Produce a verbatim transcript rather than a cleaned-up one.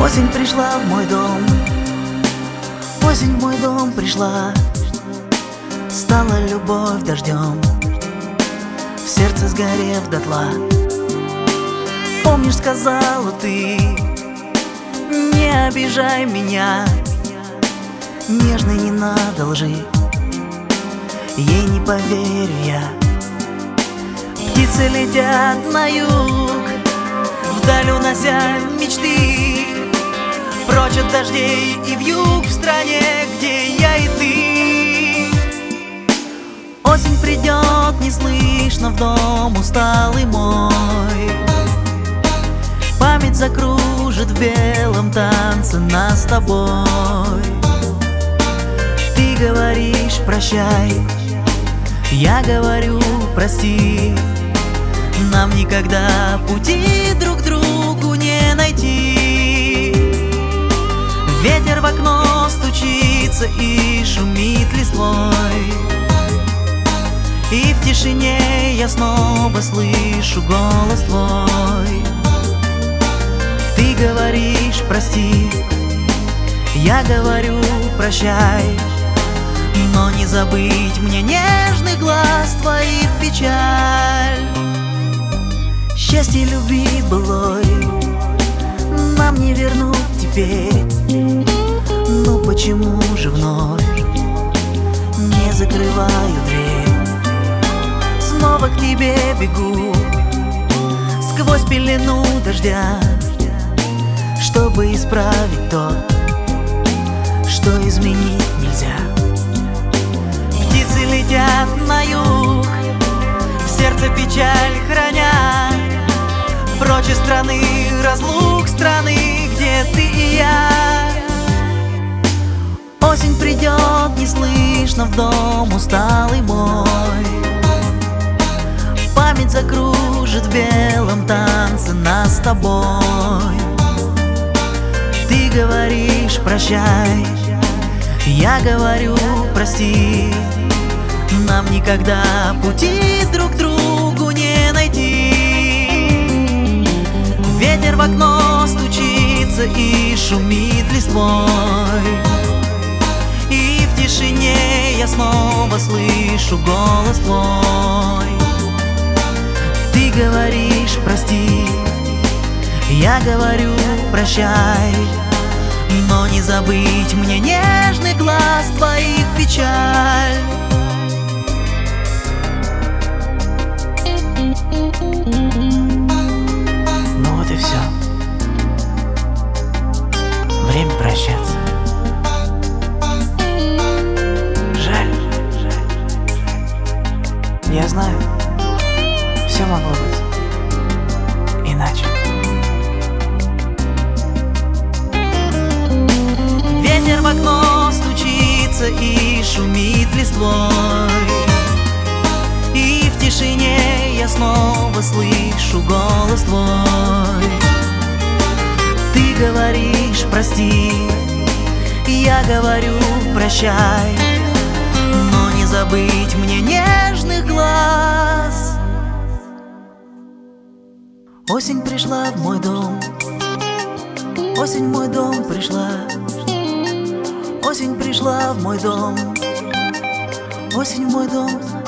Осень пришла в мой дом, осень в мой дом пришла. Стала любовь дождем, в сердце сгорев дотла. Помнишь, сказала ты: не обижай меня, нежной не надо лжи, ей не поверю я. Птицы летят на юг, вдаль унося мечты, прочь от дождей и вьюг, в стране, где я и ты. Осень придет неслышно в дом усталый мой, память закружит в белом танце нас с тобой. Ты говоришь прощай, я говорю прости, нам никогда пути друг к другу не найти. Ветер в окно стучится и шумит листвой, и в тишине я снова слышу голос твой. Ты говоришь прости, я говорю прощай, но не забыть мне нежный глаз твоих печаль. Счастье любви былой нам не вернуть теперь, но почему же вновь не закрываю дверь? Снова к тебе бегу сквозь пелену дождя, чтобы исправить то, что изменить нельзя. Птицы летят на юг, в сердце печаль храня, прочь из страны разлук, страны, где ты и я. Осень придет неслышно в дом усталый мой, память закружит в белом танце нас с тобой. Ты говоришь прощай, я говорю прости, нам никогда пути друг к другу не найти. Ветер в окно стучится и шумит листвой, и в тишине я снова слышу голос твой. Ты говоришь прости, я говорю прощай, но не забыть мне нежный глаз твоих печаль. Ну вот и все. Время прощаться. Жаль, жаль, жаль. Я знаю, все могло быть иначе. Ветер в окно стучится и шумит листвой, и в тишине я снова слышу голос твой. Ты говоришь прости, я говорю прощай, но не забыть мне нежных глаз. Осень пришла в мой дом, осень в мой дом пришла. Осень пришла в мой дом, осень в мой дом